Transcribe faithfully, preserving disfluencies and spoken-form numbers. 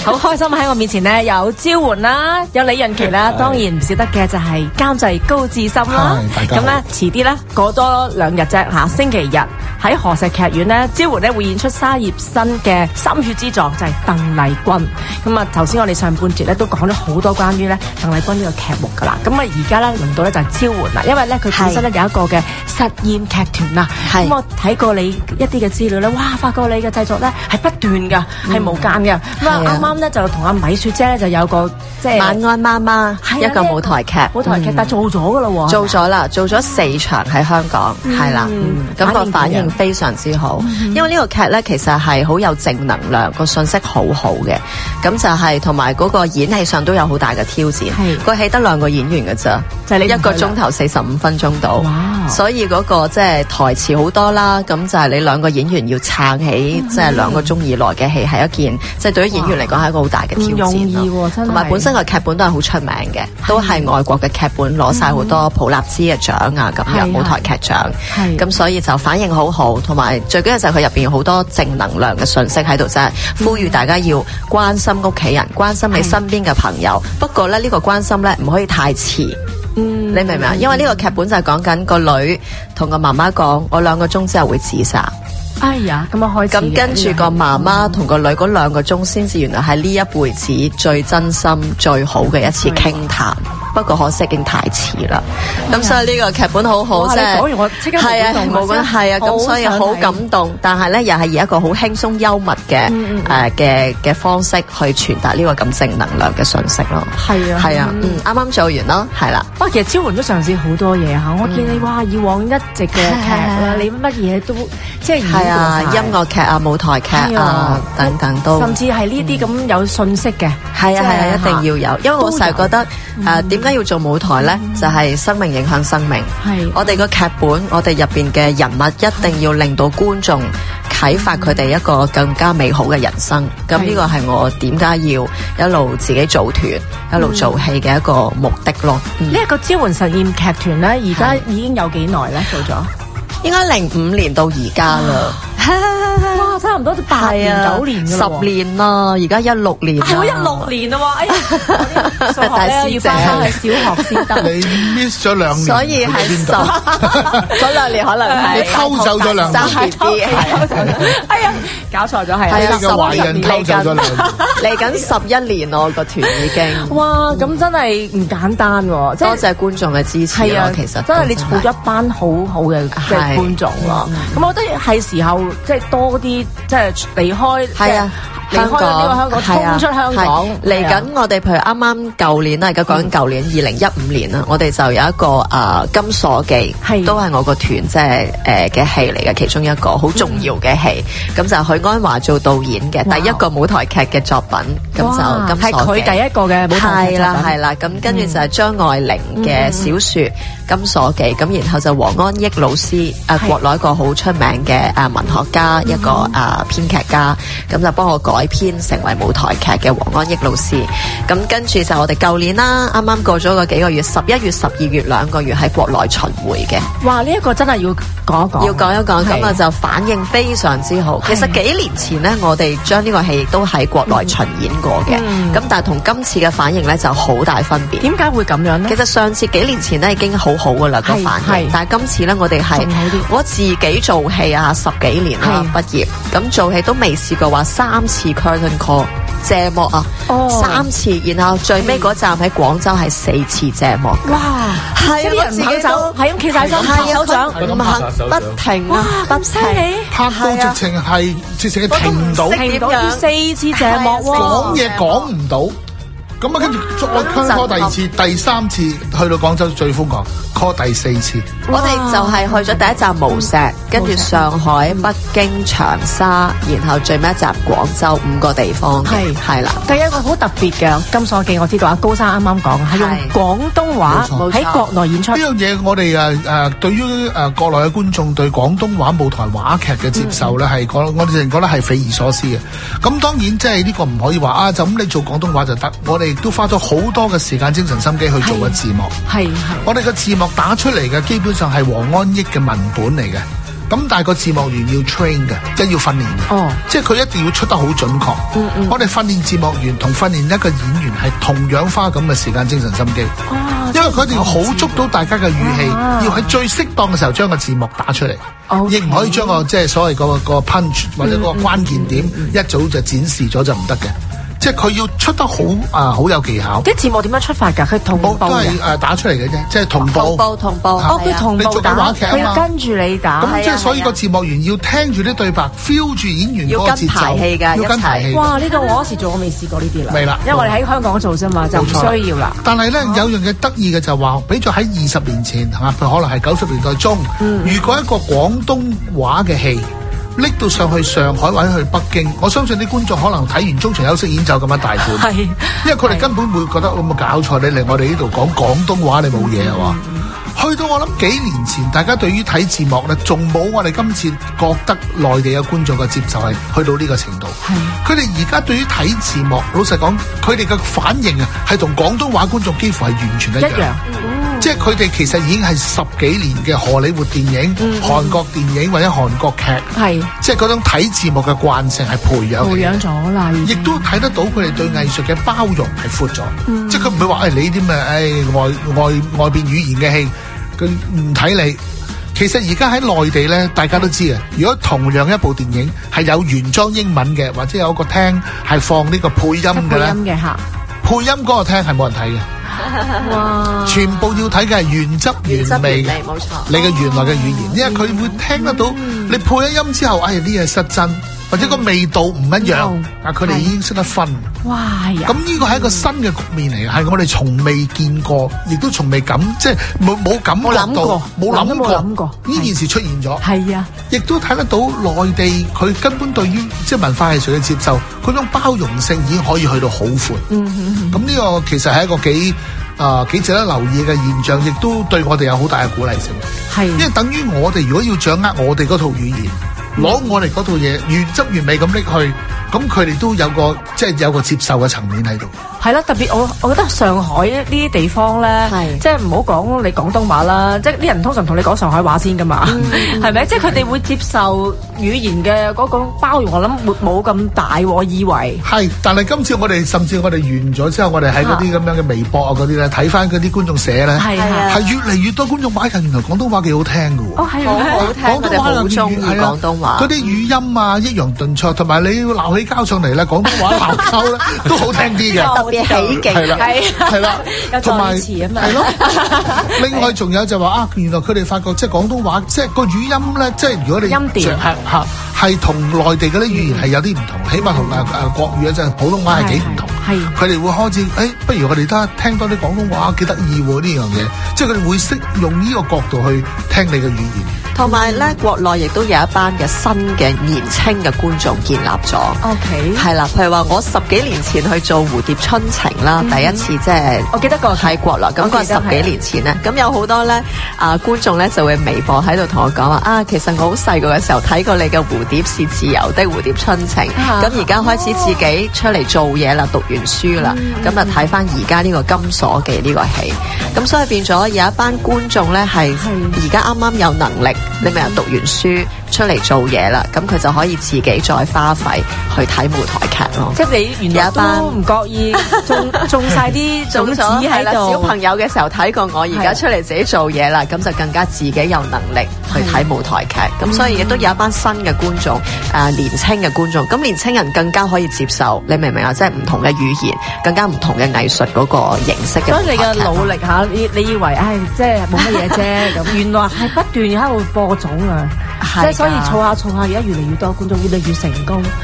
好開心喺我面前呢，有招媛啦，有李潤琪啦，當然唔少得嘅就係監製高志森啦。咁咧遲啲咧過多兩日啫嚇，星期日喺何石劇院咧，招媛咧會演出沙葉新嘅心血之作，就係鄧麗君。咁啊頭先我哋上半節咧都講咗好多關於咧鄧麗君呢個劇目㗎啦。咁啊而家咧輪到咧就係招媛啦，因為咧佢本身咧有一個嘅實驗劇團啊。咁我睇過你一啲嘅資料咧，哇！發覺你嘅製作咧係不斷㗎，係、嗯、無間嘅。咁啊啱啱咧就同阿米雪姐咧就有個即係晚安媽媽一個舞台劇， 舞台劇、嗯、但係做咗㗎啦喎， 做咗啦，做咗四場喺香港，係啦、嗯，咁、嗯個反應非常之好，嗯、因為呢個劇咧其實係好有正能量，個信息好好嘅，咁就係同埋嗰個演戲上都有好大嘅挑戰，個戲得兩個演員㗎咋，就係、你一個鐘頭四十五分鐘到，所以嗰個即係台詞好多啦，咁就係你兩個演員要撐起即係兩個鐘以內嘅戲，係一件即係、就是、對於演員嚟講係一個好大嘅挑戰咯，同埋本身個劇本都係好出名嘅，都係外國嘅劇本攞晒好多普立茲嘅獎啊，咁樣舞台劇獎，咁所以就反應好好，同埋最緊要就係佢入邊有好多正能量嘅信息喺度，真係呼籲大家要關心屋企人，關心你身邊嘅朋友。不過咧呢、呢個關心咧唔可以太遲。嗯，你明唔明啊？因為呢個劇本就係講緊個女同個媽媽講，我兩個鐘之後會自殺。 哎呀，咁啊開始。咁跟住個媽媽同個女嗰兩個鐘先至，原來係呢一輩子最真心、最好嘅一次傾談。不過可惜已經太遲啦。咁所以呢個劇本好好，即係係啊，冇關係啊。咁所以好感動，但係咧又係以一個好輕鬆幽默嘅誒嘅嘅方式去傳達呢個咁正能量嘅信息咯。係啊，係啊，嗯，啱啱做完咯，係啦。不過其實招媛都嘗試好多嘢嚇，我見你哇，以往一直嘅劇啦，你乜嘢都即係係啊，音樂劇啊、舞台劇啊等等都，甚至係呢啲咁有信息嘅，係啊係啊，一定要有。因為我成日覺得誒點解要做舞台咧？就係生命影響生命。係我哋個劇本，我哋入邊嘅人物一定要令到觀眾啟發佢哋一個更加美好嘅人生。咁呢個係我點解要一路自己組團、一路做戲嘅一個目的咯。 呢一個招媛實驗劇團咧，而家已經有幾耐咧？做咗應該零五年到而家啦。 哇，差唔多都八年九年㗎十年啦，而家一六年啦， 係喎一六年啦喎，哎呀，數學咧要翻返去小學先得， 你 miss 咗兩年， 所以係十嗰兩年可能係你偷走咗兩年， 哎呀，搞錯咗係， 係個壞人偷走咗兩年， 嚟緊十一年咯個團已經， 哇，咁真係唔簡單喎， 多謝觀眾嘅支持咯，其實真係你儲咗一班好好嘅嘅觀眾咯，咁我覺得係時候。即係多啲，即係離開，係啊，離開呢個香港，衝出香港。 嚟緊我哋譬如啱啱舊年啦，而家講緊舊年二零一五年啦，我哋就有一個誒金鎖記，都係我個團即係誒嘅戲嚟嘅，其中一個好重要嘅戲。咁就許鞍華做導演嘅第一個舞台劇嘅作品，咁就金鎖記係佢第一個嘅舞台劇作品。 係啦係啦，咁跟住就係張愛玲嘅小説《金鎖記》，咁然後就黃安益老師誒國內一個好出名嘅誒文學家，一個誒編劇家，咁就幫我改編成為舞台劇嘅黃安益老師。咁跟住就我哋舊年啦，啱啱過咗個幾個月，十一月、十二月兩個月喺國內巡迴嘅。 哇！呢一個真係要講一講， 要講一講，咁啊就反應非常之好。其實幾年前呢，我哋將呢個戲都喺國內巡演過嘅，咁但係同今次嘅反應呢就好大分別。 點解會咁樣呢？ 其實上次幾年前呢已經好好噶啦個反應，但係今次呢，我哋係我自己做戲啊，十幾年啦畢業，咁做戲都未試過話三次 curtain call 謝幕啊，哦、三次，然後最尾嗰站喺廣州係四次謝幕。 哇！ 係啲人唔肯走，係咁企晒身拍手掌， 唔肯不停啊，不停拍到直情係直情係停唔到， 停唔到要四次謝幕喎， 講嘢講唔到。咁啊，跟住再 call 第二次、第三次，去到廣州最瘋狂 call 第四次。 我哋就係去咗第一站無錫，跟住上海、北京、長沙，然後最尾一站廣州，五個地方。係係啦。第一個好特別嘅金鎖記，我知道啊，高生啱啱講係用廣東話喺國內演出。呢樣嘢我哋誒誒對於誒國內嘅觀眾對廣東話舞台話劇嘅接受咧，係講我哋淨覺得係匪夷所思嘅。咁當然即係呢個唔可以話啊，就咁你做廣東話就得。我哋亦都花咗好多嘅時間、精神、心機去做個字幕。係係，我哋嘅字幕打出嚟嘅基本上係黃安益嘅文本嚟嘅。 咁但係個字幕員要 train 嘅，即係要訓練嘅。 哦， 即係佢一定要出得好準確。 嗯嗯， 我哋訓練字幕員同訓練一個演員係同樣花咁嘅時間、精神、心機。 哦， 因為佢一定要好捉到大家嘅語氣， 啊、 要喺最適當嘅時候將個字幕打出嚟，亦唔 Okay. 可以將個即係所謂個個 punch 或者個關鍵點、嗯嗯嗯、一早就展示咗就唔得嘅。即係佢要出得好啊，好有技巧。 啲字幕點樣出發㗎？佢同步嘅， 都係誒打出嚟嘅啫，即係同步。 同步同步。 哦，佢同步打，佢要跟住你打。 咁即係所以個字幕員要聽住啲對白 ，feel 住演員嗰個節奏， 要跟排戲㗎， 要跟排戲。 哇！呢個我嗰時做，我未試過呢啲啦。 未啦， 因為我哋喺香港做啫嘛，就唔需要啦。 但係咧有樣嘢得意嘅就係話，比咗喺二十年前嚇，佢可能係九十年代中，如果一個廣東話嘅戲。拎到上去上海或者去北京，我相信啲觀眾可能睇完中場休息演奏咁樣大款， 係， 因為佢哋根本會覺得有冇搞錯？你嚟我哋呢度講廣東話，你冇嘢係嘛？去到我諗幾年前，大家對於睇字幕咧，仲冇我哋今次覺得內地嘅觀眾嘅接受係去到呢個程度。係，佢哋而家對於睇字幕，老實講，佢哋嘅反應啊，係同廣東話觀眾幾乎係完全一樣。一樣。即係佢哋其實已經係十幾年嘅荷里活電影、嗯、韓國電影或者韓國劇，係即係嗰種睇字幕嘅慣性係培養，培養咗啦。亦都睇得到佢哋對藝術嘅包容係闊咗，嗯、即係佢唔會話誒你啲咩誒外外外邊語言嘅戲，佢唔睇你。其實而家喺內地咧，大家都知啊。如果同樣一部電影係有原裝英文嘅，或者有個廳係放呢個配音嘅咧，配音嘅嚇，配音嗰個廳係冇人睇嘅。哇！全部要睇嘅係原汁原味，冇錯。你嘅原來嘅語言，因為佢會聽得到你配咗音之後，哎呀呢嘢失真，或者個味道唔一樣，啊佢哋已經識得分。哇！咁呢個係一個新嘅局面嚟嘅，係我哋從未見過，亦都從未感，即係冇冇感覺到，冇諗過呢件事出現咗。係啊，亦都睇得到內地佢根本對於即係文化藝術嘅接受，嗰種包容性已經可以去到好闊。嗯咁呢個其實係一個幾啊、呃、幾值得留意嘅現象，亦都對我哋有好大嘅鼓勵性。係，因為等於我哋如果要掌握我哋嗰套語言，攞、嗯、我哋嗰套嘢原汁原味咁拎去，咁佢哋都有個即係有個接受嘅層面喺度。係啦，特別我我覺得上海呢啲地方咧，即係唔好講你廣東話啦，即係啲人通常同你講上海話先噶嘛，係咪、嗯？即係佢哋會接受語言嘅嗰個包容，我諗冇冇咁大，我以為係。但係今次我哋甚至我哋完咗之後，我哋喺嗰啲咁樣嘅微博啊嗰啲咧，睇翻嗰啲觀眾寫咧，係越嚟越多觀眾話，原來廣東話幾好聽㗎喎。哦，係好好聽，廣東話好中意廣東話。嗰啲語音啊，抑揚頓挫，同埋你要鬧起交上嚟咧，廣東話鬧交咧都好聽啲嘅。喜劇係啦，係啦，同埋係咯。另外仲有就話啊，原來佢哋發覺即係廣東話，即係個語音咧，即係如果你音調係係係同內地嗰啲語言係有啲唔同，起碼同誒誒國語啊，即係普通話係幾唔同。係佢哋會開始誒，不如我哋得聽多啲廣東話，幾得意喎呢樣嘢。即係佢哋會識用呢個角度去聽你嘅語言。同埋咧，國內亦都有一班嘅新嘅年青嘅觀眾建立咗。OK，係啦，譬如話我十幾年前去做蝴蝶春情啦，嗯、第一次即係我記得個泰國啦，咁個十幾年前咧，咁有好多咧啊觀眾咧就會微博喺度同我講話啊，其實我好細個嘅時候睇過你嘅蝴蝶是自由的蝴蝶春情，咁而家開始自己出嚟做嘢啦，讀完書啦，咁啊睇翻而家呢個金鎖記呢個戲，咁所以變咗有一班觀眾咧係而家啱啱有能力。你咪又讀完書出嚟做嘢啦，咁佢就可以自己再花費去睇舞台劇咯。即係你原來都唔覺意種種晒啲種子喺度。小朋友嘅時候睇過我，而家出嚟自己做嘢啦，咁就更加自己有能力去睇舞台劇。咁所以亦都有一班新嘅觀眾，誒、呃、年輕嘅觀眾。咁年輕人更加可以接受，你明唔明啊？即係唔同嘅語言，更加唔同嘅藝術嗰個形式嘅。所以你嘅努力嚇，你你以為唉，即係冇乜嘢啫咁，原來係不斷喺度播種啊！即係所以儲下儲下，而家越嚟越多觀眾，越嚟越成功。